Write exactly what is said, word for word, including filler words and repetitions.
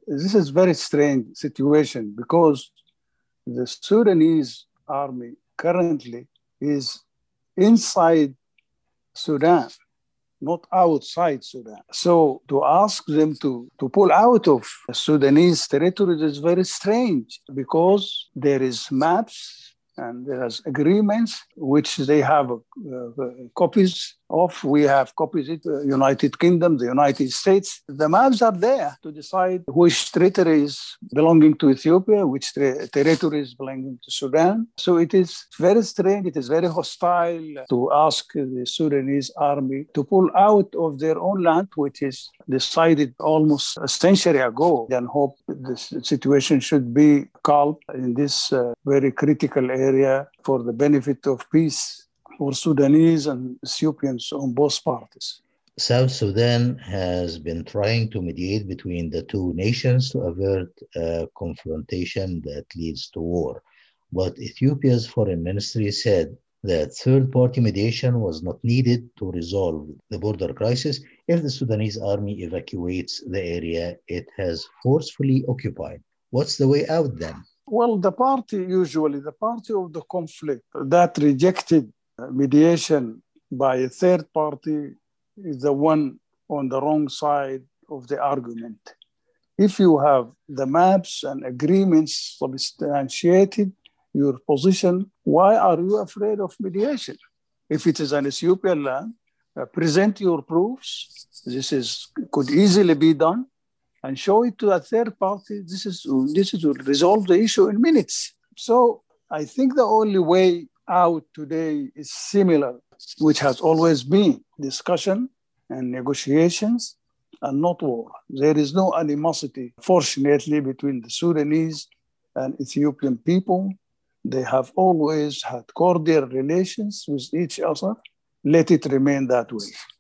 this is very strange situation because the Sudanese army currently is inside Sudan, not outside Sudan. So to ask them to, to pull out of Sudanese territories is very strange because there is maps and there's agreements which they have uh, uh, copies of. We have copies of the United Kingdom, the United States. The maps are there to decide which territory is belonging to Ethiopia, which ter- territory is belonging to Sudan. So it is very strange, it is very hostile to ask the Sudanese army to pull out of their own land, which is decided almost a century ago, and hope this situation should be calm in this uh, very critical area for the benefit of peace for Sudanese and Ethiopians on both parties. South Sudan has been trying to mediate between the two nations to avert a confrontation that leads to war. But Ethiopia's foreign ministry said that third-party mediation was not needed to resolve the border crisis if the Sudanese army evacuates the area it has forcefully occupied. What's the way out then? Well, the party, usually the party of the conflict that rejected mediation by a third party is the one on the wrong side of the argument. If you have the maps and agreements substantiated your position, why are you afraid of mediation? If it is an Ethiopian land, uh, present your proofs. This is could easily be done, and show it to a third party. This is this is will resolve the issue in minutes. So I think the only way out today is similar, which has always been discussion and negotiations and not war. There is no animosity, fortunately, between the Sudanese and Ethiopian people. They have always had cordial relations with each other. Let it remain that way.